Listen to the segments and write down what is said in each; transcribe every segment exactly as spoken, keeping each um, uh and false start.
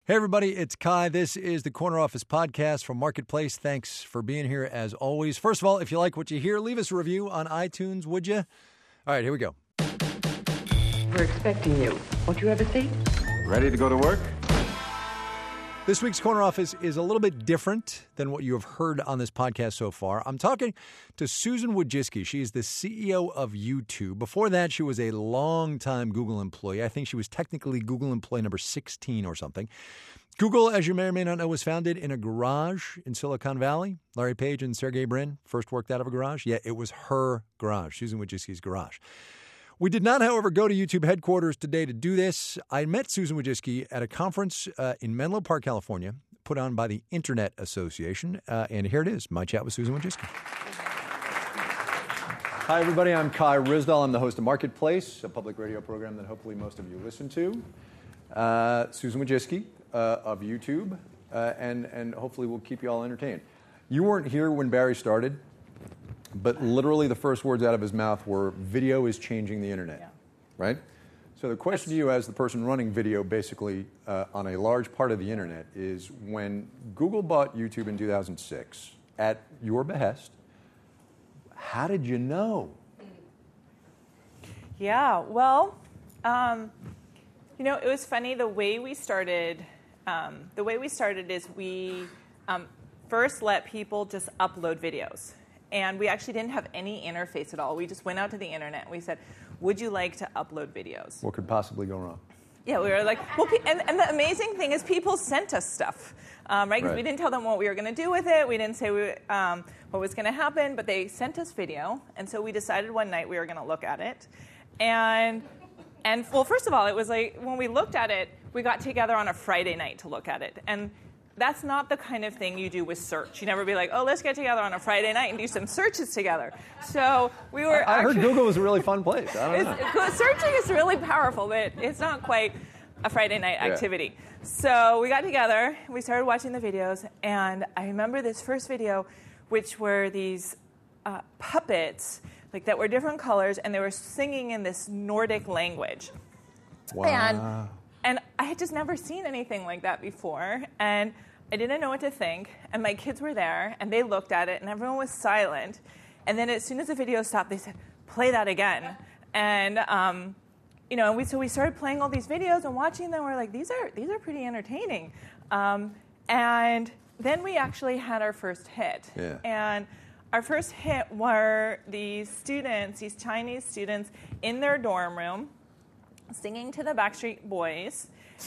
Hey, everybody, it's Kai. This is the Corner Office podcast from Marketplace. Thanks for being here, as always. First of all, if you like what you hear, leave us a review on iTunes, would you? All right, here we go. We're expecting you. Won't you have a seat? Ready to go to work? This week's Corner Office is a little bit different than what you have heard on this podcast so far. I'm talking to Susan Wojcicki. She is the C E O of YouTube. Before that, she was a longtime Google employee. I think she was technically Google employee number sixteen or something. Google, as you may or may not know, was founded in a garage in Silicon Valley. Larry Page and Sergey Brin first worked out of a garage. Yeah, it was her garage, Susan Wojcicki's garage. We did not, however, go to YouTube headquarters today to do this. I met Susan Wojcicki at a conference uh, in Menlo Park, California, put on by the Internet Association. Uh, and here it is, my chat with Susan Wojcicki. Hi, everybody. I'm Kai Ryssdal. I'm the host of Marketplace, a public radio program that hopefully most of you listen to. Uh, Susan Wojcicki uh, of YouTube, uh, and, and hopefully we'll keep you all entertained. You weren't here when Barry started. But literally the first words out of his mouth were, video is changing the internet, yeah. Right? So the question to you as the person running video basically uh, on a large part of the internet is, when Google bought YouTube in two thousand six, at your behest, how did you know? Yeah, well, um, you know, it was funny the way we started. Um, the way we started is we um, first let people just upload videos. And we actually didn't have any interface at all. We just went out to the internet and we said, would you like to upload videos? What could possibly go wrong? Yeah, we were like, well, and, and the amazing thing is people sent us stuff, um, right? Because right. we didn't tell them what we were going to do with it. We didn't say we, um, what was going to happen, but they sent us video. And so we decided one night we were going to look at it. And, and well, first of all, it was like, when we looked at it, we got together on a Friday night to look at it. And that's not the kind of thing you do with search. You never be like, oh, let's get together on a Friday night and do some searches together. So we were. I, I actually, heard Google was a really fun place. I don't know. It's, searching is really powerful, but it's not quite a Friday night activity. Yeah. So we got together, we started watching the videos, and I remember this first video, which were these uh, puppets, like that were different colors, and they were singing in this Nordic language. Wow. And, and I had just never seen anything like that before, and I didn't know what to think, and my kids were there, and they looked at it, and everyone was silent. And then as soon as the video stopped, they said, play that again. And, um, you know, and we, so we started playing all these videos and watching them. We're like, these are, these are pretty entertaining. Um, and then we actually had our first hit. Yeah. And our first hit were these students, these Chinese students, in their dorm room, singing to the Backstreet Boys.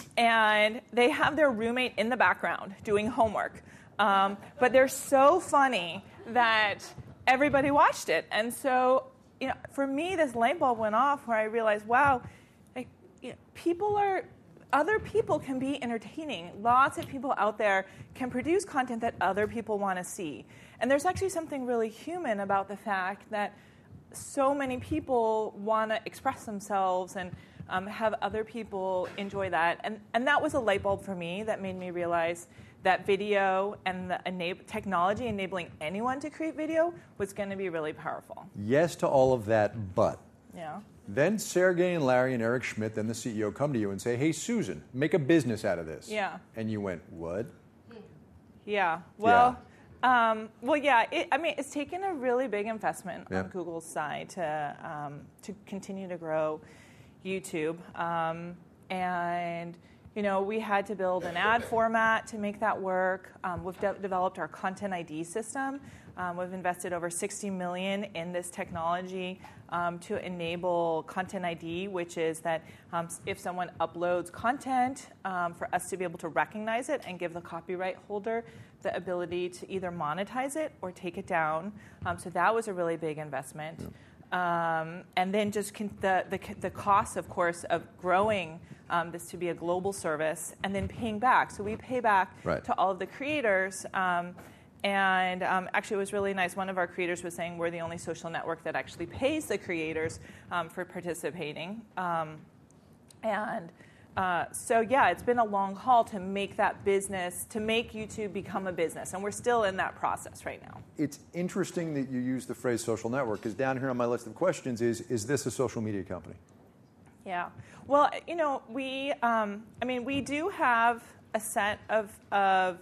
And they have their roommate in the background doing homework. Um, but they're so funny that everybody watched it. And so, you know, for me, this light bulb went off where I realized, wow, like, you know, people are, other people can be entertaining. Lots of people out there can produce content that other people want to see. And there's actually something really human about the fact that so many people want to express themselves and Um, have other people enjoy that. And, and that was a light bulb for me that made me realize that video and the enab- technology enabling anyone to create video was going to be really powerful. Yes to all of that, but Yeah. then Sergey and Larry and Eric Schmidt, then the C E O, come to you and say, hey, Susan, make a business out of this. Yeah. And you went, what? Yeah. Well, yeah. Um, well, yeah. It, I mean, it's taken a really big investment Yeah. on Google's side to um, to continue to grow YouTube. Um, and, you know, we had to build an ad format to make that work. Um, we've de- developed our Content I D system. Um, we've invested over sixty million dollars in this technology um, to enable Content I D, which is that um, if someone uploads content, um, for us to be able to recognize it and give the copyright holder the ability to either monetize it or take it down. Um, so that was a really big investment. Yeah. Um, and then just con- the, the the cost, of course, of growing um, this to be a global service and then paying back. So we pay back right. to all of the creators. Um, and um, actually, it was really nice. One of our creators was saying we're the only social network that actually pays the creators um, for participating. Um, and Uh, so yeah, it's been a long haul to make that business, to make YouTube become a business, and we're still in that process right now. It's interesting that you use the phrase social network, because down here on my list of questions is, is this a social media company? Yeah. Well, you know, we, um, I mean, we do have a set of of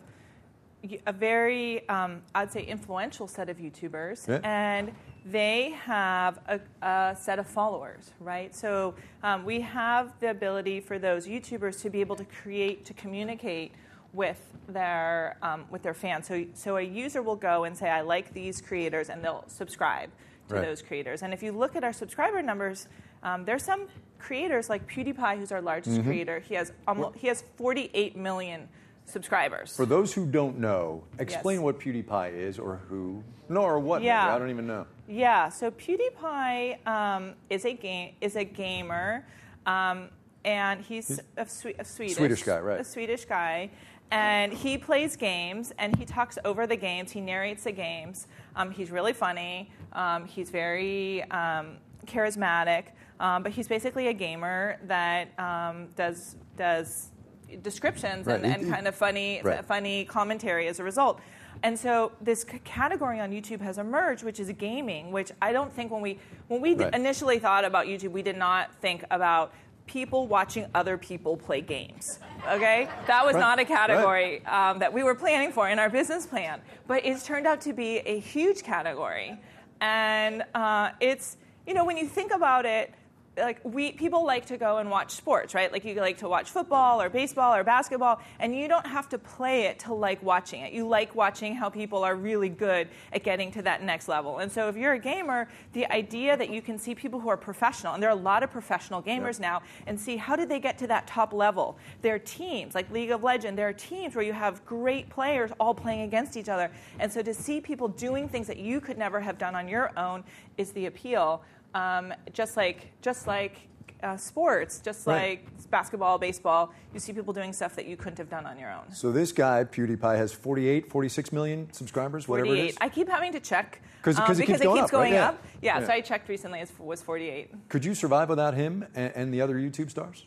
a very, um, I'd say, influential set of YouTubers, yeah. and they have a, a set of followers, right? So um, we have the ability for those YouTubers to be able to create, to communicate with their um, with their fans. So, so a user will go and say, I like these creators, and they'll subscribe to right. those creators. And if you look at our subscriber numbers, um, there's some creators like PewDiePie, who's our largest mm-hmm. creator. He has almost, he has forty-eight million subscribers. For those who don't know, explain yes. what PewDiePie is, or who, no, or what. Yeah. Maybe. I don't even know. Yeah. So PewDiePie um, is a game is a gamer, um, and he's, he's a, Swe- a Swedish Swedish guy, right? A Swedish guy, and he plays games, and he talks over the games. He narrates the games. Um, he's really funny. Um, he's very um, charismatic, um, but he's basically a gamer that um, does does. descriptions right. and, and kind of funny right. funny commentary as a result. And so this c- category on YouTube has emerged, which is gaming, which I don't think when we when we right. d- initially thought about YouTube, we did not think about people watching other people play games. Okay? That was right. not a category right. um, that we were planning for in our business plan. But it's turned out to be a huge category. And uh, it's, you know, when you think about it, like we people like to go and watch sports, right? Like you like to watch football or baseball or basketball, and you don't have to play it to like watching it. You like watching how people are really good at getting to that next level. And so if you're a gamer, the idea that you can see people who are professional, and there are a lot of professional gamers yep. now, and see how did they get to that top level. There are teams, like League of Legends, there are teams where you have great players all playing against each other. And so to see people doing things that you could never have done on your own is the appeal. Um, just like just like uh, sports, just right. like basketball, baseball, you see people doing stuff that you couldn't have done on your own. So this guy, PewDiePie, has forty-eight, forty-six million subscribers, whatever forty-eight. it is? I keep having to check. Cause, um, cause it because keeps going it keeps up, going right? up. Yeah, yeah, so I checked recently, it was forty-eight. Could you survive without him and, and the other YouTube stars?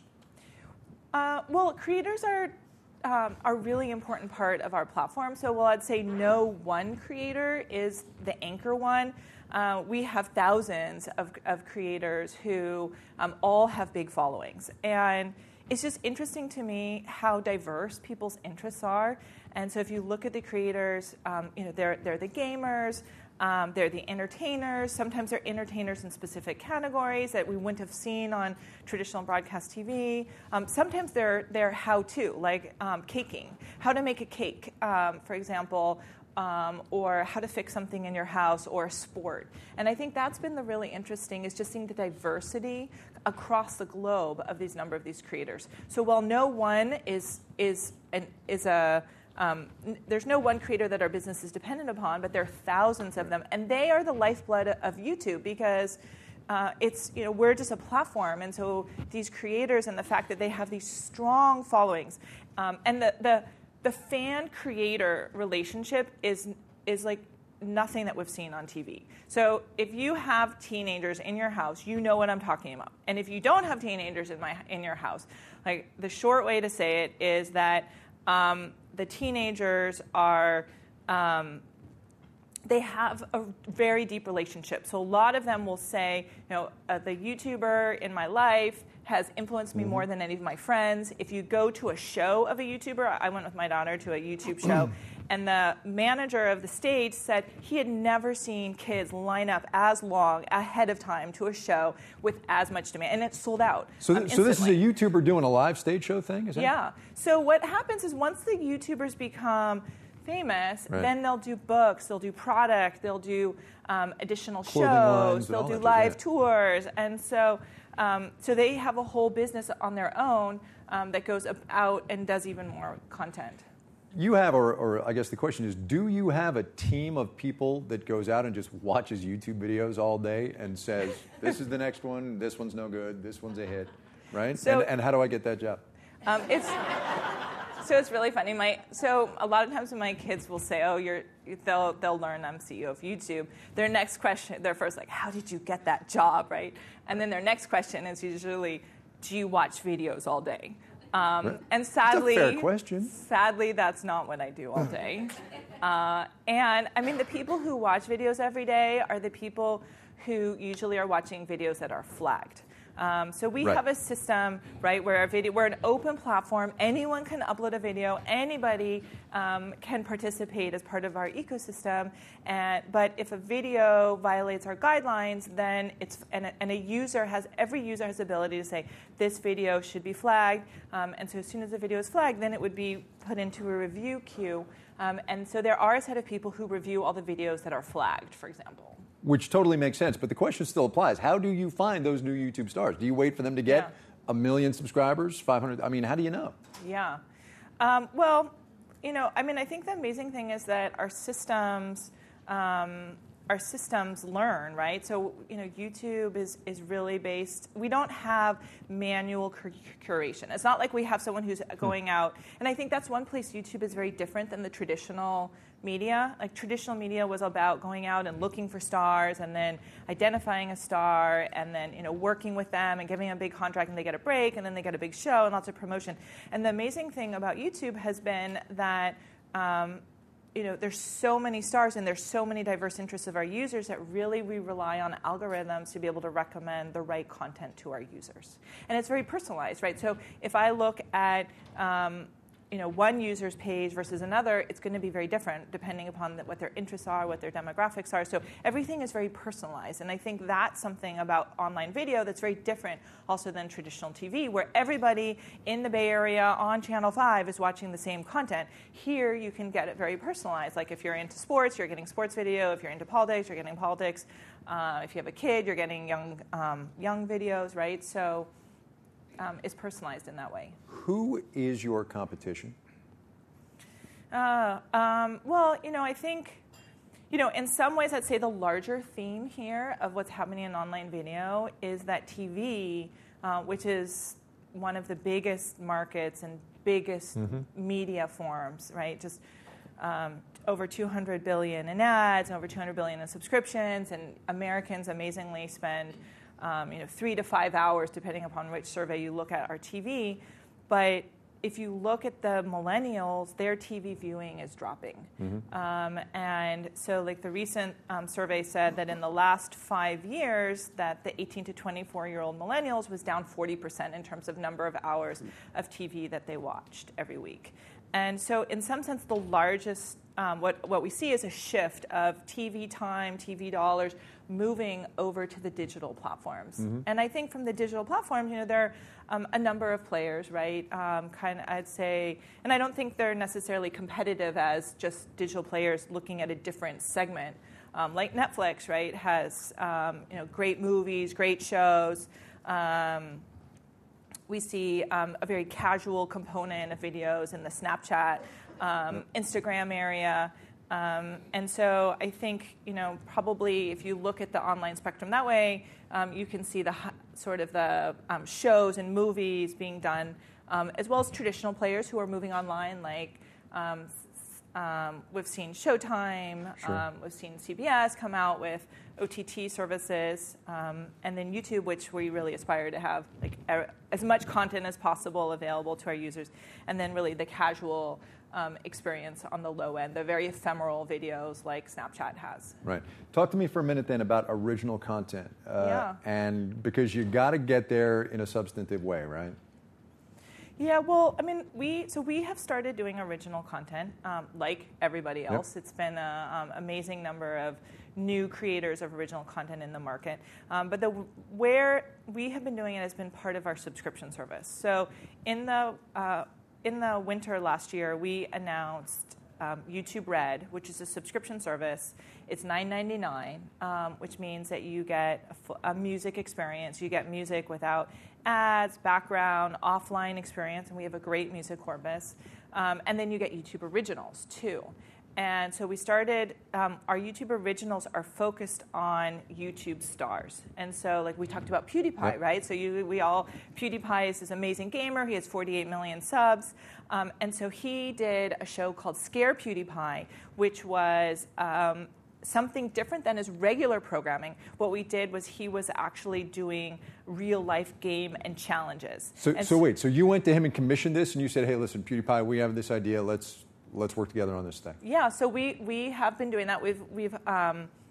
Uh, well, creators are um, are a really important part of our platform. So while I'd say no one creator is the anchor one, Uh, we have thousands of, of creators who um, all have big followings. And it's just interesting to me how diverse people's interests are. And so if you look at the creators, um, you know, they're, they're the gamers, um, they're the entertainers. Sometimes they're entertainers in specific categories that we wouldn't have seen on traditional broadcast T V. Um, sometimes they're, they're how-to, like um, caking, how to make a cake, um, for example, Um, or how to fix something in your house, or a sport. And I think that's been the really interesting, is just seeing the diversity across the globe of these number of these creators. So while no one is is an, is a um, n- there's no one creator that our business is dependent upon, but there are thousands of them, and they are the lifeblood of YouTube, because uh, it's you know we're just a platform, and so these creators and the fact that they have these strong followings, um, and the the The fan-creator relationship is is like nothing that we've seen on T V. So if you have teenagers in your house, you know what I'm talking about. And if you don't have teenagers in my in your house, like the short way to say it is that um, the teenagers are um, they have a very deep relationship. So a lot of them will say, you know, uh, the YouTuber in my life has influenced me mm-hmm. more than any of my friends. If you go to a show of a YouTuber, I went with my daughter to a YouTube show, and the manager of the stage said he had never seen kids line up as long ahead of time to a show with as much demand, and it sold out. So, th- um, so this is a YouTuber doing a live stage show thing? Is that yeah. So what happens is once the YouTubers become famous, right. then they'll do books, they'll do product, they'll do um, additional Clothing shows, lines, they'll do that, live yeah. tours, and so um, so they have a whole business on their own um, that goes out and does even more content. You have, or, or I guess the question is, do you have a team of people that goes out and just watches YouTube videos all day and says, this is the next one, this one's no good, this one's a hit, right? So, and, and how do I get that job? Um, it's so it's really funny. My so a lot of times when my kids will say, "Oh, you're," they'll they'll learn I'm C E O of YouTube. Their next question, their first like, "How did you get that job?" Right? And then their next question is usually, "Do you watch videos all day?" Um, right. And sadly, that's a fair question. Sadly, that's not what I do all day. uh, and I mean, the people who watch videos every day are the people who usually are watching videos that are flagged. Um, so we Right. have a system, right, where our video, we're an open platform. Anyone can upload a video. Anybody um, can participate as part of our ecosystem. And but if a video violates our guidelines, then it's and a, and a user has every user has the ability to say this video should be flagged. Um, and so as soon as the video is flagged, then it would be put into a review queue. Um, and so there are a set of people who review all the videos that are flagged, for example. Which totally makes sense, but the question still applies. How do you find those new YouTube stars? Do you wait for them to get Yeah. a million subscribers, five hundred? I mean, how do you know? Yeah. Um, well, you know, I mean, I think the amazing thing is that our systems, um, our systems learn, right? So, you know, YouTube is, is really based, we don't have manual cur- curation. It's not like we have someone who's going out, and I think that's one place YouTube is very different than the traditional media. Like traditional media was about going out and looking for stars and then identifying a star and then, you know, working with them and giving them a big contract and they get a break and then they get a big show and lots of promotion. And the amazing thing about YouTube has been that um, you know, there's so many stars and there's so many diverse interests of our users that really we rely on algorithms to be able to recommend the right content to our users. And it's very personalized, right? So if I look at um, you know, one user's page versus another, it's going to be very different depending upon the, what their interests are, what their demographics are. So everything is very personalized. And I think that's something about online video that's very different also than traditional T V, where everybody in the Bay Area on Channel five is watching the same content. Here, you can get it very personalized. Like if you're into sports, you're getting sports video. If you're into politics, you're getting politics. Uh, if you have a kid, you're getting young, um, young videos, right? So um, it's personalized in that way. Who is your competition? Uh, um, well, you know, I think, you know, in some ways, I'd say the larger theme here of what's happening in online video is that T V, uh, which is one of the biggest markets and biggest mm-hmm. media forms, right? Just um, over two hundred billion in ads, and over two hundred billion in subscriptions, and Americans amazingly spend, um, you know, three to five hours, depending upon which survey you look at, our T V. But if you look at the millennials, their T V viewing is dropping. Mm-hmm. Um, and so like the recent um, survey said that in the last five years that the eighteen to twenty-four-year-old millennials was down forty percent in terms of number of hours of T V that they watched every week. And so in some sense, the largest, um, what, what we see is a shift of T V time, T V dollars, moving over to the digital platforms. Mm-hmm. And I think from the digital platforms, you know, there are um, a number of players, right? Um, kind of, I'd say, and I don't think they're necessarily competitive as just digital players looking at a different segment. Um, like Netflix, right, has um, you know, great movies, great shows. Um, we see um, a very casual component of videos in the Snapchat, um, Instagram area. Um, and so I think, you know, probably if you look at the online spectrum that way, um, you can see the sort of the um, shows and movies being done, um, as well as traditional players who are moving online, like um, um, we've seen Showtime, Sure. um, we've seen C B S come out with O T T services, um, and then YouTube, which we really aspire to have like er- as much content as possible available to our users, and then really the casual Um, experience on the low end, the very ephemeral videos like Snapchat has. Right. Talk to me for a minute then about original content. Uh, yeah. And because you got to get there in a substantive way, right? Yeah, well, I mean, we so we have started doing original content um, like everybody else. Yep. It's been an um, amazing number of new creators of original content in the market. Um, but the where we have been doing it has been part of our subscription service. So in the uh, In the winter last year, we announced um, YouTube Red, which is a subscription service. It's nine ninety-nine, um, which means that you get a, f- a music experience. You get music without ads, background, offline experience, and we have a great music corpus. Um, and then you get YouTube Originals, too. And so we started, um, our YouTube Originals are focused on YouTube stars. And so like we talked about PewDiePie, yep. right? So you, we all, PewDiePie is this amazing gamer. He has forty-eight million subs. Um, and so he did a show called Scare PewDiePie, which was um, something different than his regular programming. What we did was he was actually doing real-life game and challenges. So, and so wait, so you went to him and commissioned this, and you said, hey, listen, PewDiePie, we have this idea. Let's... Let's work together on this thing. Yeah, so we, we have been doing that. We've we've um,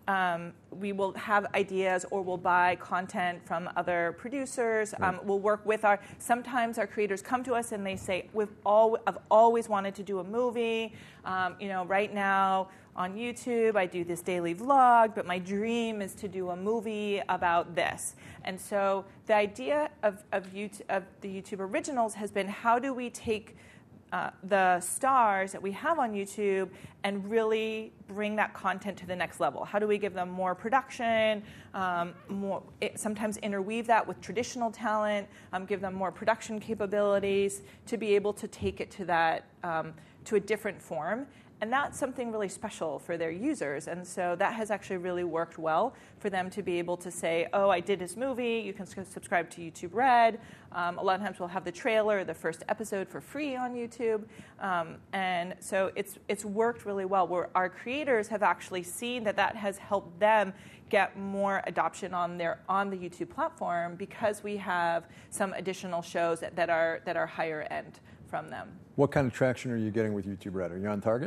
um, we will have ideas or we'll buy content from other producers. Right. Um, we'll work with our, sometimes our creators come to us and they say, We've all, I've always wanted to do a movie. Um, you know, right now on YouTube, I do this daily vlog, but my dream is to do a movie about this. And so the idea of, of, YouTube, of the YouTube Originals has been, how do we take Uh, the stars that we have on YouTube and really bring that content to the next level? How do we give them more production, um, more, it, sometimes interweave that with traditional talent, um, give them more production capabilities to be able to take it to that um, to a different form? And that's something really special for their users. And so that has actually really worked well for them to be able to say, oh, I did this movie. You can subscribe to YouTube Red. Um, a lot of times we'll have the trailer, the first episode for free on YouTube. Um, and so it's it's worked really well, where our creators have actually seen that that has helped them get more adoption on their on the YouTube platform, because we have some additional shows that, that are that are higher end from them. What kind of traction are you getting with YouTube Red? Are you on target?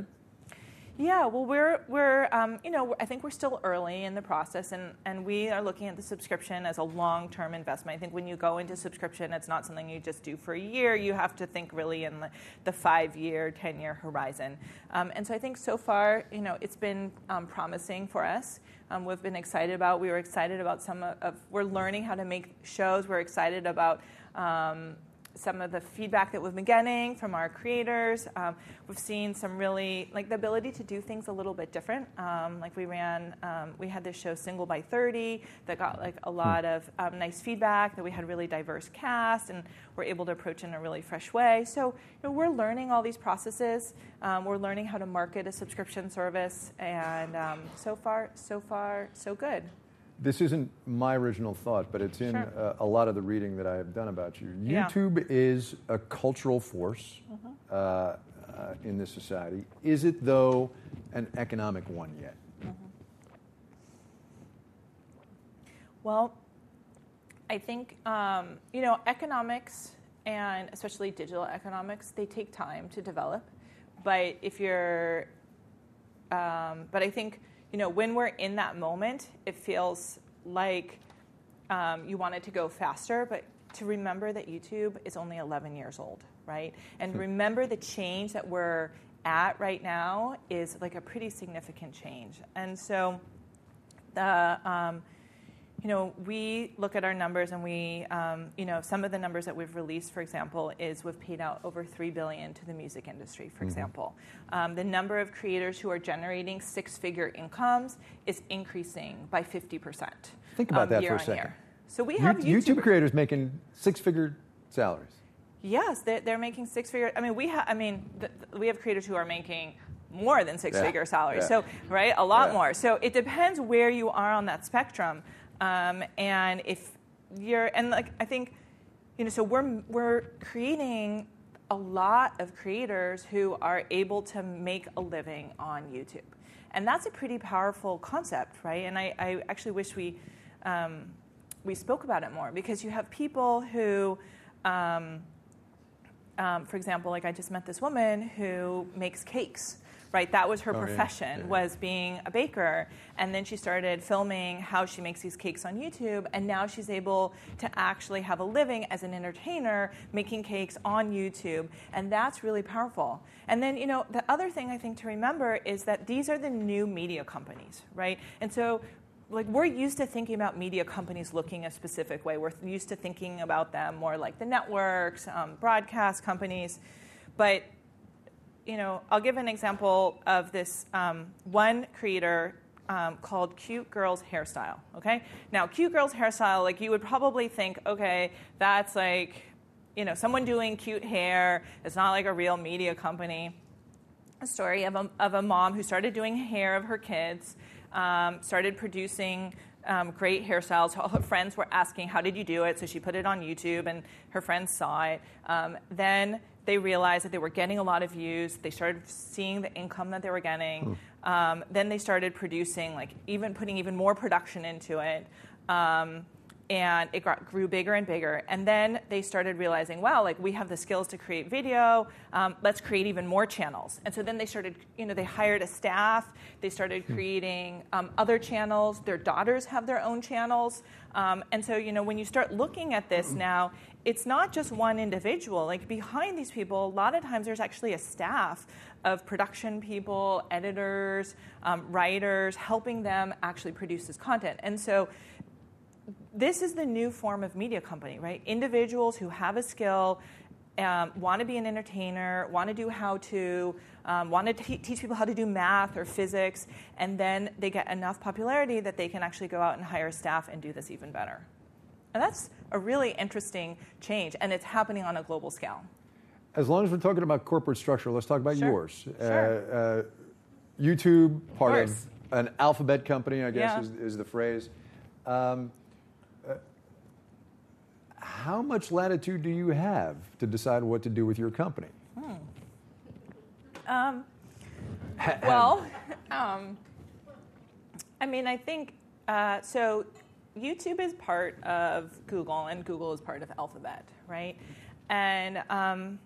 Yeah, well, we're we're um, you know, I think we're still early in the process, and, and we are looking at the subscription as a long-term investment. I think when you go into subscription, it's not something you just do for a year. You have to think really in the, the five-year, ten-year horizon. Um, and so I think so far, you know, it's been um, promising for us. Um, we've been excited about. We were excited about some of, of. We're learning how to make shows. We're excited about. Um, some of the feedback that we've been getting from our creators. Um, we've seen some really, like the ability to do things a little bit different. Um, like we ran, um, we had this show Single by thirty that got like a lot of um, nice feedback, that we had really diverse cast and we're able to approach in a really fresh way. So you know, we're learning all these processes. Um, we're learning how to market a subscription service, and um, so far, so far, so good. This isn't my original thought, but it's in Sure. uh, a lot of the reading that I have done about you. Yeah. YouTube is a cultural force Mm-hmm. uh, uh, in this society. Is it, though, an economic one yet? Mm-hmm. Well, I think, um, you know, economics, and especially digital economics, they take time to develop. But if you're, um, but I think, you know, when we're in that moment, it feels like um, you want it to go faster, but to remember that YouTube is only eleven years old, right? And remember the change that we're at right now is like a pretty significant change. And so, the um, you know, we look at our numbers, and we, um, you know, some of the numbers that we've released, for example, is we've paid out over three billion dollars to the music industry, for mm-hmm. example. Um, the number of creators who are generating six-figure incomes is increasing by fifty percent. Think about um, that year for a on second. year. So we have You, YouTube, YouTube creators making six-figure salaries. Yes, they're, they're making six-figure. I mean, we have. I mean, th- we have creators who are making more than six-figure yeah. salaries. Yeah. So, right, a lot yeah. more. So it depends where you are on that spectrum. Um, and if you're, and like I think, you know, so we're we're creating a lot of creators who are able to make a living on YouTube, and that's a pretty powerful concept, right? And I, I actually wish we um, we spoke about it more, because you have people who, um, um, for example, like I just met this woman who makes cakes. Right, that was her oh, profession, yeah. Yeah. was being a baker. And then she started filming how she makes these cakes on YouTube, and now she's able to actually have a living as an entertainer making cakes on YouTube, and that's really powerful. And then, you know, the other thing I think to remember is that these are the new media companies, right? And so, like, we're used to thinking about media companies looking a specific way. We're used to thinking about them more like the networks, um, broadcast companies, but you know, I'll give an example of this um, one creator um, called Cute Girls Hairstyle, okay? Now, Cute Girls Hairstyle, like you would probably think, okay, that's like, you know, someone doing cute hair. It's not like a real media company. A story of a, of a mom who started doing hair of her kids, um, started producing um, great hairstyles. All her friends were asking, how did you do it? So she put it on YouTube, and her friends saw it. Um, then they realized that they were getting a lot of views. They started seeing the income that they were getting. Hmm. Um, then they started producing, like even putting even more production into it. Um, and it got, grew bigger and bigger. And then they started realizing, wow, like we have the skills to create video. Um, let's create even more channels. And so then they started, you know, they hired a staff. They started creating um, other channels. Their daughters have their own channels. Um, and so, you know, when you start looking at this now, it's not just one individual. Like behind these people, a lot of times there's actually a staff of production people, editors, um, writers, helping them actually produce this content. And so this is the new form of media company, right? Individuals who have a skill, um, want to be an entertainer, want to do how-to, um, want to te- teach people how to do math or physics, and then they get enough popularity that they can actually go out and hire staff and do this even better. And that's a really interesting change, and it's happening on a global scale. As long as we're talking about corporate structure, let's talk about Sure. yours. Sure. Uh, uh, YouTube, part of, course. an alphabet company, I guess Yeah. is, is the phrase. Um, uh, how much latitude do you have to decide what to do with your company? Hmm. Um, well, um, I mean, I think, uh, so YouTube is part of Google, and Google is part of Alphabet, right? And um,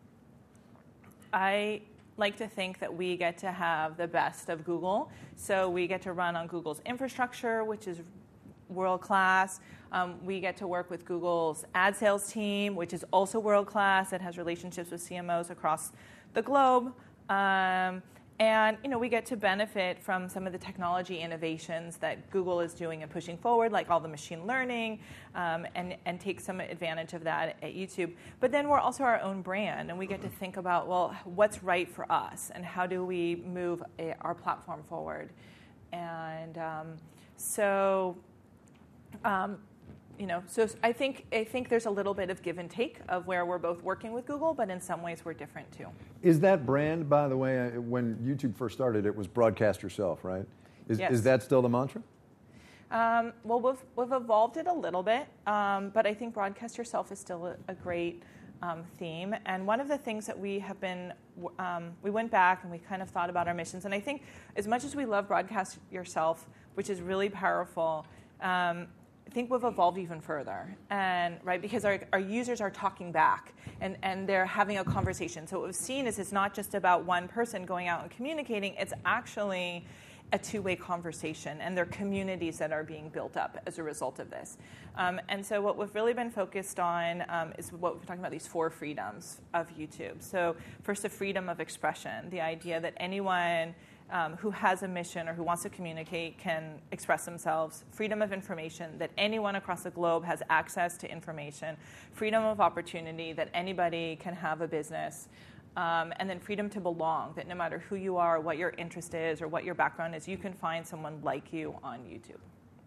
I like to think that we get to have the best of Google. So we get to run on Google's infrastructure, which is world-class. Um, we get to work with Google's ad sales team, which is also world-class. It has relationships with C M Os across the globe. Um, and you know, we get to benefit from some of the technology innovations that Google is doing and pushing forward, like all the machine learning, um, and, and take some advantage of that at YouTube. But then we're also our own brand, and we get to think about, well, what's right for us, and how do we move a, our platform forward? And um, so, um, you know, so I think I think there's a little bit of give and take of where we're both working with Google, but in some ways we're different too. Is that brand, by the way, when YouTube first started, it was broadcast yourself, right? Is, Yes. is that still the mantra? Um, well, we've, we've evolved it a little bit, um, but I think broadcast yourself is still a, a great um, theme. And one of the things that we have been, um, we went back and we kind of thought about our missions. And I think as much as we love broadcast yourself, which is really powerful, um, I think we've evolved even further, and right because our, our users are talking back and, and they're having a conversation. So what we've seen is it's not just about one person going out and communicating, it's actually a two-way conversation, and there are communities that are being built up as a result of this. Um, and so what we've really been focused on um, is what we're talking about, these four freedoms of YouTube. So first, the freedom of expression, the idea that anyone Um, who has a mission or who wants to communicate can express themselves. Freedom of information, that anyone across the globe has access to information. Freedom of opportunity, that anybody can have a business. Um, and then freedom to belong, that no matter who you are, what your interest is, or what your background is, you can find someone like you on YouTube.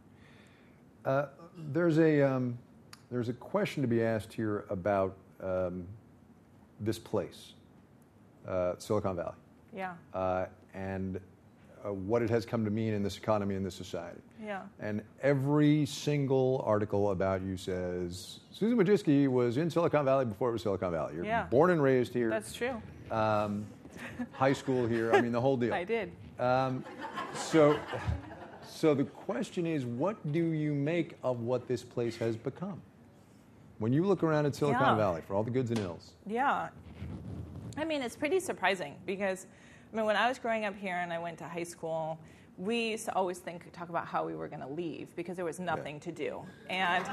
Uh, there's a um, there's a question to be asked here about um, this place, uh, Silicon Valley. Yeah. Uh, and uh, what it has come to mean in this economy and this society. Yeah. And every single article about you says, Susan Wojcicki was in Silicon Valley before it was Silicon Valley. You're Yeah. born and raised here. That's true. Um, high school here. I mean, the whole deal. I did. Um, so, so the question is, what do you make of what this place has become? When you look around at Silicon Yeah. Valley, for all the goods and ills. Yeah. I mean, it's pretty surprising because, I mean, when I was growing up here and I went to high school, we used to always think, talk about how we were going to leave because there was nothing Yeah. to do. And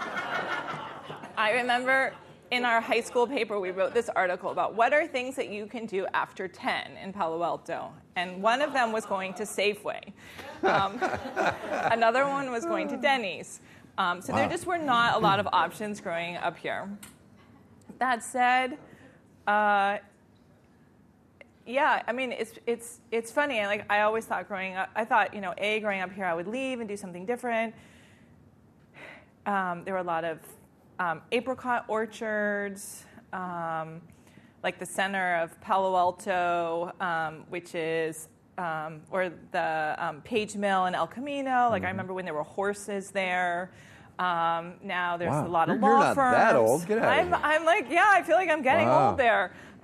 I remember in our high school paper, we wrote this article about what are things that you can do after ten in Palo Alto. And one of them was going to Safeway. Um, another one was going to Denny's. Um, so Wow. there just were not a lot of options growing up here. That said, uh, yeah, I mean, it's it's it's funny. Like I always thought growing up, I thought, you know, A, growing up here, I would leave and do something different. Um, there were a lot of um, apricot orchards, um, like the center of Palo Alto, um, which is, um, or the um, Page Mill in El Camino. Like mm-hmm. I remember when there were horses there. Um, now there's wow. a lot of you're, law you're not firms. that old. Get out I'm, of here. I'm like, yeah, I feel like I'm getting wow. old there.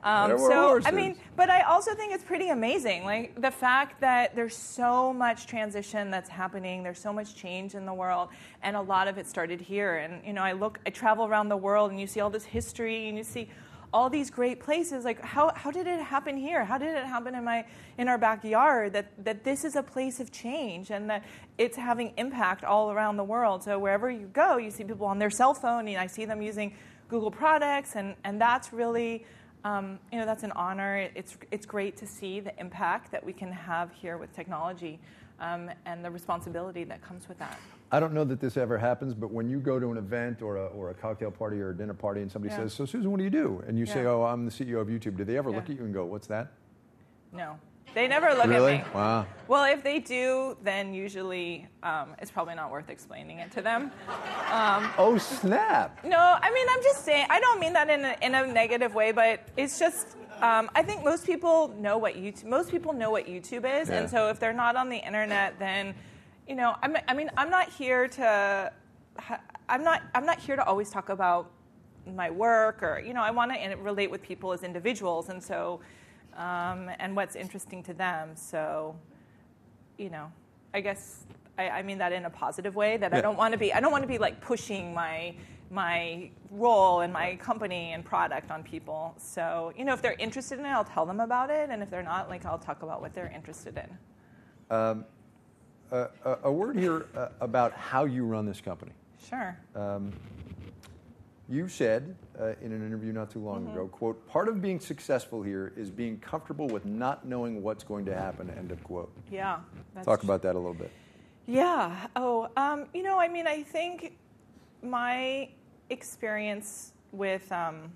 Um, There were so, horses. I mean, but I also think it's pretty amazing. Like the fact that there's so much transition that's happening, there's so much change in the world, and a lot of it started here. And, you know, I look, I travel around the world and you see all this history and you see all these great places. Like how, how did it happen here? How did it happen in my, in our backyard? That, that this is a place of change and that it's having impact all around the world. So wherever you go, you see people on their cell phone and I see them using Google products, and, and that's really, Um, you know, that's an honor. It's it's great to see the impact that we can have here with technology, um, and the responsibility that comes with that. I don't know that this ever happens, but when you go to an event or a, or a cocktail party or a dinner party and somebody Yeah. says, "So Susan, what do you do?" And you say, Yeah. "Oh, I'm the C E O of YouTube." Do they ever Yeah. look at you and go, "What's that?" No, they never look Really? at me. Wow. Well, if they do, then usually um, it's probably not worth explaining it to them. Um, Oh, snap. No, I mean, I'm just saying, I don't mean that in a, in a negative way, but it's just, um, I think most people know what YouTube, most people know what YouTube is, Yeah. and so if they're not on the internet, then, you know, I'm, I mean, I'm not here to, I'm not, I'm not here to always talk about my work, or, you know, I want to relate with people as individuals, and so, um, and what's interesting to them, so, you know, I guess I, I mean that in a positive way. That Yeah. I don't want to be. I don't want to be like pushing my my role and my company and product on people. So you know, if they're interested in it, I'll tell them about it, and if they're not, like I'll talk about what they're interested in. Um, a, a, a word here uh, about how you run this company. Sure. Um, you said uh, in an interview not too long Mm-hmm. ago, quote, "Part of being successful here is being comfortable with not knowing what's going to happen," end of quote. Yeah. That's Talk about that a little bit. Yeah. Oh, um, you know, I mean, I think my experience with um,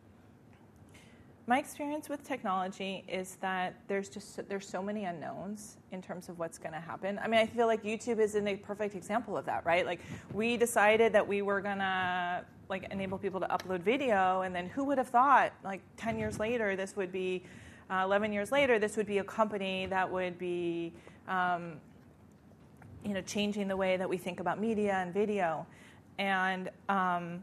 my experience with technology is that there's just there's so many unknowns in terms of what's going to happen. I mean, I feel like YouTube is a perfect example of that, right? Like, we decided that we were gonna like enable people to upload video, and then who would have thought, like ten years later, this would be, uh, eleven years later, this would be a company that would be. Um, you know, changing the way that we think about media and video. And um,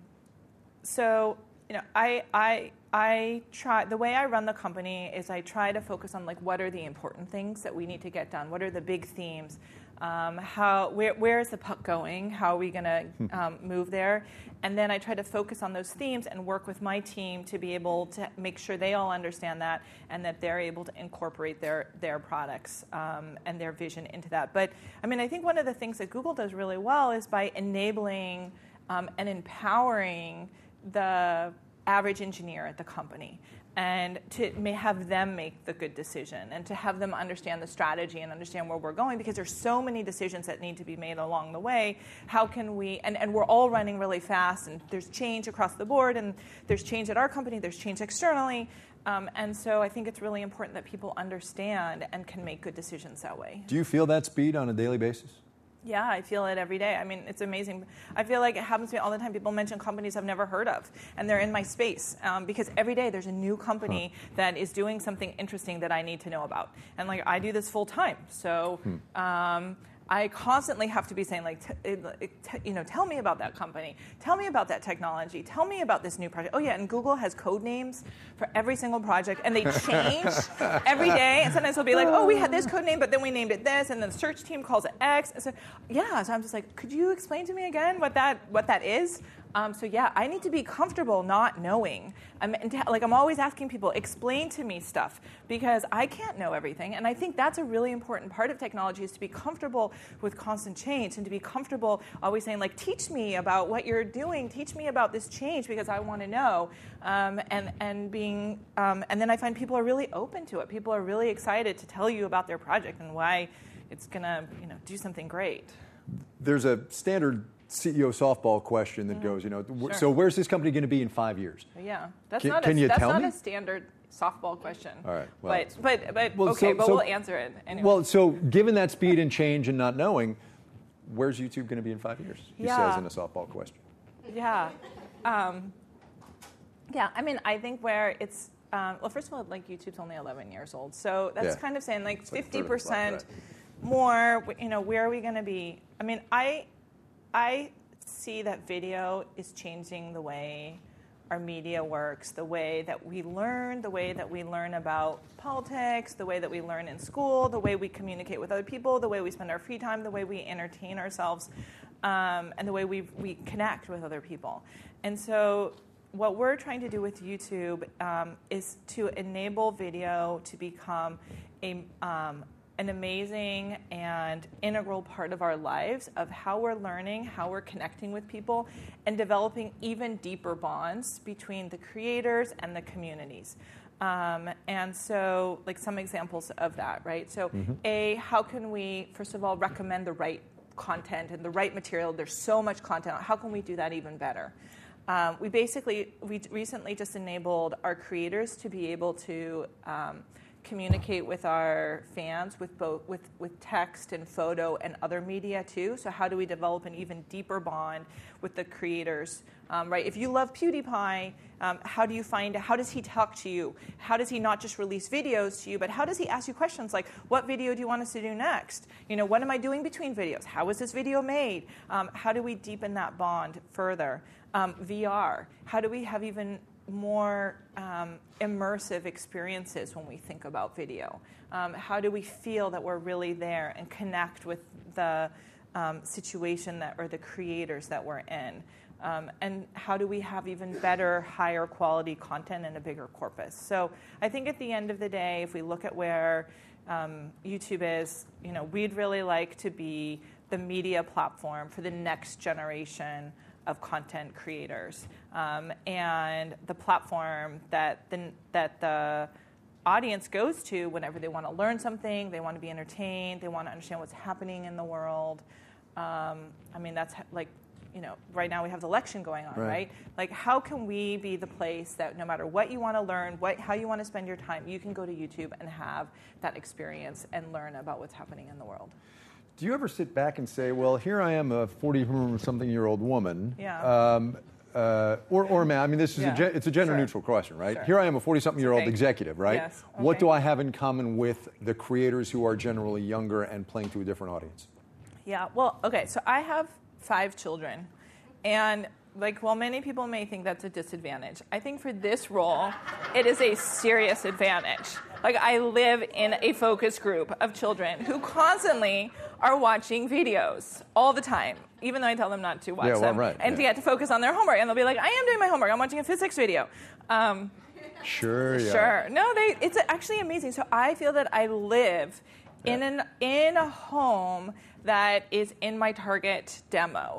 so, you know, I, I, I try, the way I run the company is I try to focus on, like, what are the important things that we need to get done? What are the big themes? Um, how, where, where is the puck going? How are we going to um, move there? And then I try to focus on those themes and work with my team to be able to make sure they all understand that and that they're able to incorporate their, their products um, and their vision into that. But, I mean, I think one of the things that Google does really well is by enabling um, and empowering the average engineer at the company, and to may have them make the good decision and to have them understand the strategy and understand where we're going, because there's so many decisions that need to be made along the way. How can we, and, and we're all running really fast, and there's change across the board, and there's change at our company, there's change externally, um, and so I think it's really important that people understand and can make good decisions that way. Do you feel that speed on a daily basis? Yeah, I feel it every day. I mean, it's amazing. I feel like it happens to me all the time. People mention companies I've never heard of, and they're in my space um, because every day there's a new company huh. that is doing something interesting that I need to know about. And like, I do this full time, so hmm. um, I constantly have to be saying, like, t- t- you know, tell me about that company, tell me about that technology, tell me about this new project. Oh yeah, and Google has code names for every single project, and they change every day. And sometimes they'll be like, oh, we had this code name, but then we named it this, and then the search team calls it X. And so yeah, so I'm just like, could you explain to me again what that what that is? Um, so yeah, I need to be comfortable not knowing. I'm, like I'm always asking people, explain to me stuff, because I can't know everything. And I think that's a really important part of technology, is to be comfortable with constant change, and to be comfortable always saying, like, teach me about what you're doing, teach me about this change, because I want to know. Um, and and being um, and then I find people are really open to it. People are really excited to tell you about their project and why it's gonna, you know, do something great. There's a standard C E O softball question that mm-hmm. goes, you know, sure. so where's this company going to be in five years? Yeah, that's can, not can a, you that's tell not me? a standard softball question. All right, well, but but but well, okay, so, but so, we'll answer it anyway. Well, so given that speed and change and not knowing, where's YouTube going to be in five years? He yeah. says in a softball question. Yeah, um, yeah. I mean, I think where it's um, well, first of all, like YouTube's only eleven years old, so that's yeah. kind of saying like it's fifty like percent more. You know, where are we going to be? I mean, I I. see that video is changing the way our media works, the way that we learn, the way that we learn about politics, the way that we learn in school, the way we communicate with other people, the way we spend our free time, the way we entertain ourselves, um, and the way we we connect with other people. And so what we're trying to do with YouTube um, is to enable video to become a um, an amazing and integral part of our lives of how we're learning, how we're connecting with people, and developing even deeper bonds between the creators and the communities. Um, and so, like some examples of that, right? So, mm-hmm. A, how can we, first of all, recommend the right content and the right material? There's so much content. How can we do that even better? Um, we basically, we recently just enabled our creators to be able to um, communicate with our fans with both with, with text and photo and other media too. So how do we develop an even deeper bond with the creators, um, right? If you love PewDiePie, um, how do you find, how does he talk to you? How does he not just release videos to you, but how does he ask you questions like, what video do you want us to do next? You know, what am I doing between videos? How was this video made? Um, how do we deepen that bond further? Um, V R, how do we have even more um, immersive experiences when we think about video? Um, how do we feel that we're really there and connect with the um, situation that or the creators that we're in? Um, and how do we have even better, higher quality content and a bigger corpus? So I think at the end of the day, if we look at where um, YouTube is, you know, we'd really like to be the media platform for the next generation of content creators, um, and the platform that the, that the audience goes to whenever they want to learn something, they want to be entertained, they want to understand what's happening in the world. Um, I mean, that's like, you know, right now we have the election going on, right. right? Like, how can we be the place that no matter what you want to learn, what how you want to spend your time, you can go to YouTube and have that experience and learn about what's happening in the world? Do you ever sit back and say, well, here I am, a forty-something-year-old woman, yeah. um, uh, or, or man, I mean, this is yeah. a, it's a gender-neutral sure. question, right? Sure. Here I am, a forty-something-year-old okay. executive, right? Yes. Okay. What do I have in common with the creators who are generally younger and playing to a different audience? Yeah, well, okay, so I have five children, and like, while many people may think that's a disadvantage, I think for this role, it is a serious advantage. Like, I live in a focus group of children who constantly are watching videos all the time, even though I tell them not to watch yeah, well, them, right, and yeah. to get to focus on their homework. And they'll be like, I am doing my homework. I'm watching a physics video. Um, sure, yeah. Sure. No, they, it's actually amazing. So I feel that I live yeah. in an in a home that is in my target demo.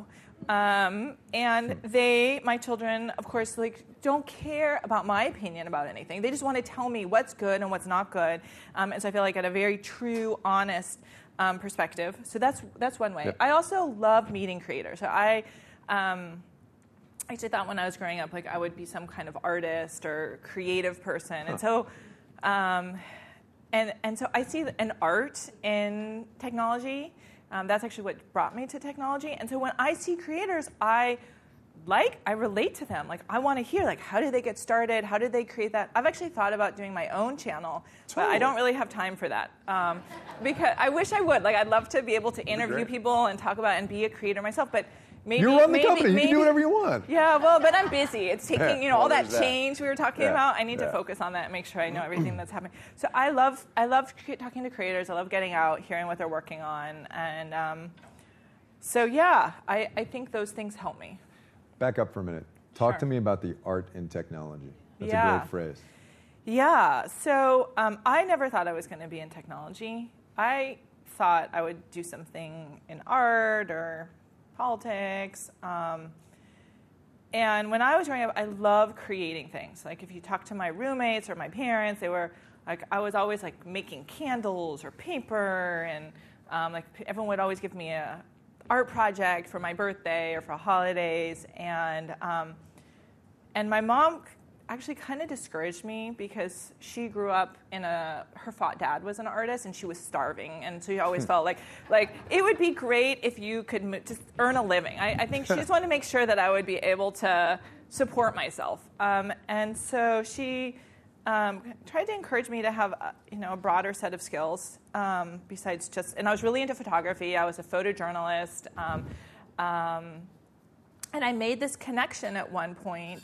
Um, and they, my children, of course, like, don't care about my opinion about anything. They just want to tell me what's good and what's not good. Um, and so I feel like I had a very true, honest um, perspective. So that's that's one way. Yep. I also love meeting creators. So I um, actually thought when I was growing up, like, I would be some kind of artist or creative person. Huh. And so, um, and and so I see an art in technology. Um, that's actually what brought me to technology. And so when I see creators, I like, I relate to them. Like, I want to hear, like, how did they get started? How did they create that? I've actually thought about doing my own channel, totally. But I don't really have time for that. Um, because I wish I would. Like, I'd love to be able to interview people and talk about and be a creator myself. But maybe you run the maybe, company. You maybe, can do whatever you want. Yeah, well, but I'm busy. It's taking, you know, well, all that that. change we were talking yeah. about. I need yeah. to focus on that and make sure I know everything that's happening. So I love, I love talking to creators. I love getting out, hearing what they're working on, and um, so yeah, I, I think those things help me. Back up for a minute. Talk Sure. to me about the art in technology. That's yeah. a great phrase. Yeah. So um, I never thought I was going to be in technology. I thought I would do something in art or politics. Um, and when I was growing up, I loved creating things. Like, if you talk to my roommates or my parents, they were like, I was always like making candles or paper, and um, like everyone would always give me a art project for my birthday or for holidays, and um, and my mom actually kind of discouraged me because she grew up in a, her dad was an artist and she was starving, and so she always felt like like it would be great if you could m- just earn a living. I, I think she just wanted to make sure that I would be able to support myself, um, and so she um, tried to encourage me to have a, you know a broader set of skills um, besides just. And I was really into photography. I was a photojournalist, um, um, and I made this connection at one point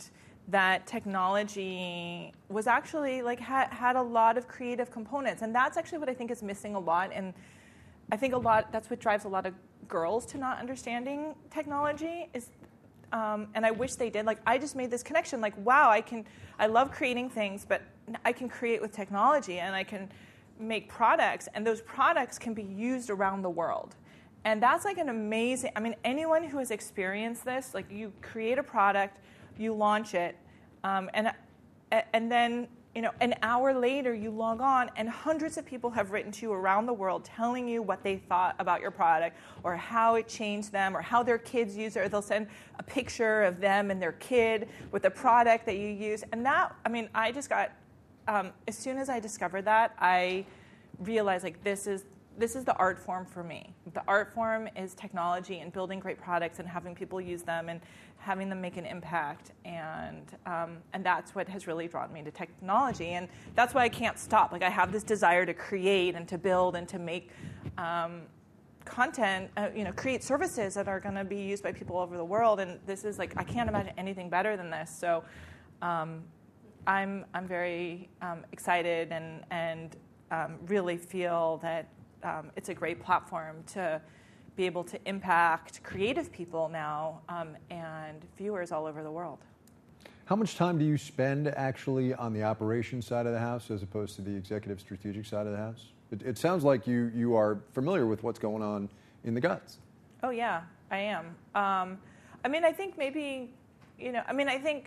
that technology was actually like had, had a lot of creative components, and that's actually what I think is missing a lot. And I think a lot that's what drives a lot of girls to not understanding technology is, um, and I wish they did. Like I just made this connection. Like wow, I can I love creating things, but I can create with technology, and I can make products, and those products can be used around the world. And that's like an amazing. I mean, anyone who has experienced this, like you create a product, you launch it, um, and and then you know an hour later you log on, and hundreds of people have written to you around the world telling you what they thought about your product, or how it changed them, or how their kids use it. Or they'll send a picture of them and their kid with the product that you use. And that, I mean, I just got. Um, as soon as I discovered that, I realized like this is. This is the art form for me. The art form is technology and building great products and having people use them and having them make an impact. And um, and that's what has really drawn me to technology. And that's why I can't stop. Like I have this desire to create and to build and to make um, content, uh, you know, create services that are going to be used by people all over the world. And this is like, I can't imagine anything better than this. So um, I'm I'm very um, excited and, and um, really feel that Um, it's a great platform to be able to impact creative people now um, and viewers all over the world. How much time do you spend actually on the operations side of the house as opposed to the executive strategic side of the house? It, it sounds like you, you are familiar with what's going on in the guts. Oh, yeah, I am. Um, I mean, I think maybe, you know, I mean, I think,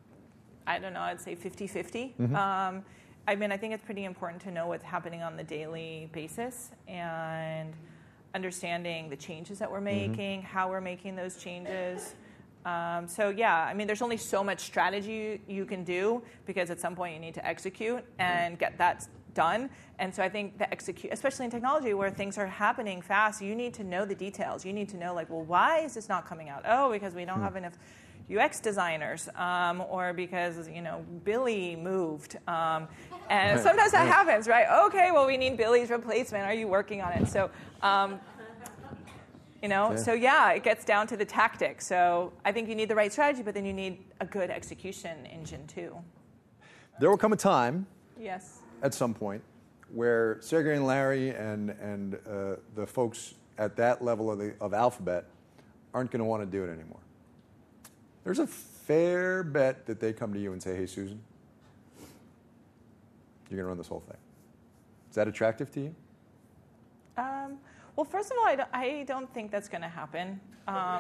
I don't know, I'd say fifty-fifty. Mm-hmm. Um, I mean, I think it's pretty important to know what's happening on the daily basis and understanding the changes that we're making, mm-hmm. how we're making those changes. Um, so, yeah, I mean, there's only so much strategy you, you can do because at some point you need to execute and get that done. And so I think the execute, especially in technology where things are happening fast, you need to know the details. You need to know, like, well, why is this not coming out? Oh, because we don't mm-hmm. have enough U X designers, um, or because, you know, Billy moved. Um, and sometimes that happens, right? Okay, well, we need Billy's replacement. Are you working on it? So, um, you know, yeah. so yeah, it gets down to the tactics. So I think you need the right strategy, but then you need a good execution engine, too. There will come a time, yes, at some point, where Sergey and Larry and, and uh, the folks at that level of, the, of Alphabet aren't going to want to do it anymore. There's a fair bet that they come to you and say, hey, Susan, you're going to run this whole thing. Is that attractive to you? Um, well, first of all, I don't, I don't think that's going to happen. Um,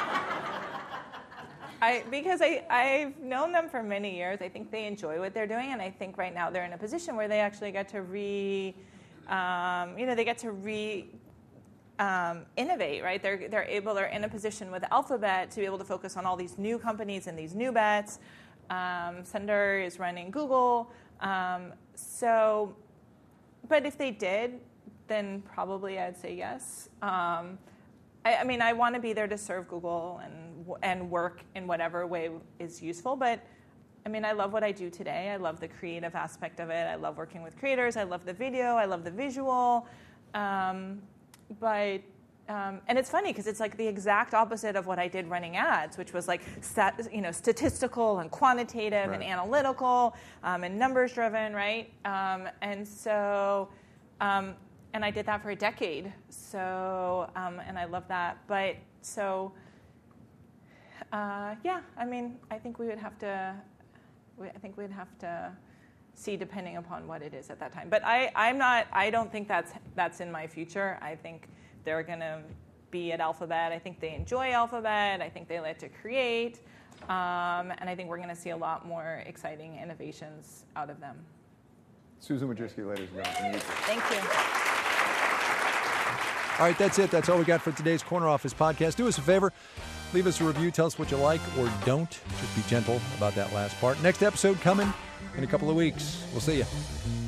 I, because I, I've known them for many years. I think they enjoy what they're doing, and I think right now they're in a position where they actually get to re, um, you know, they get to re, Um, innovate, right? They're they're able. They're in a position with Alphabet to be able to focus on all these new companies and these new bets. Um, Sundar is running Google. Um, so, but if they did, then probably I'd say yes. Um, I, I mean, I want to be there to serve Google and and work in whatever way is useful. But I mean, I love what I do today. I love the creative aspect of it. I love working with creators. I love the video. I love the visual. Um, But, um, and it's funny because it's like the exact opposite of what I did running ads, which was like, stat, you know, statistical and quantitative right. and analytical um, and numbers driven, right? Um, and so, um, and I did that for a decade. So, um, and I love that. But so, uh, yeah, I mean, I think we would have to, I think we'd have to see depending upon what it is at that time. But I, I'm not, I don't think that's that's in my future. I think they're going to be at Alphabet. I think they enjoy Alphabet. I think they like to create. Um, and I think we're going to see a lot more exciting innovations out of them. Susan Wojcicki, ladies and gentlemen. Thank you. All right, that's it. That's all we got for today's Corner Office podcast. Do us a favor. Leave us a review. Tell us what you like or don't. Just be gentle about that last part. Next episode coming in a couple of weeks. We'll see you.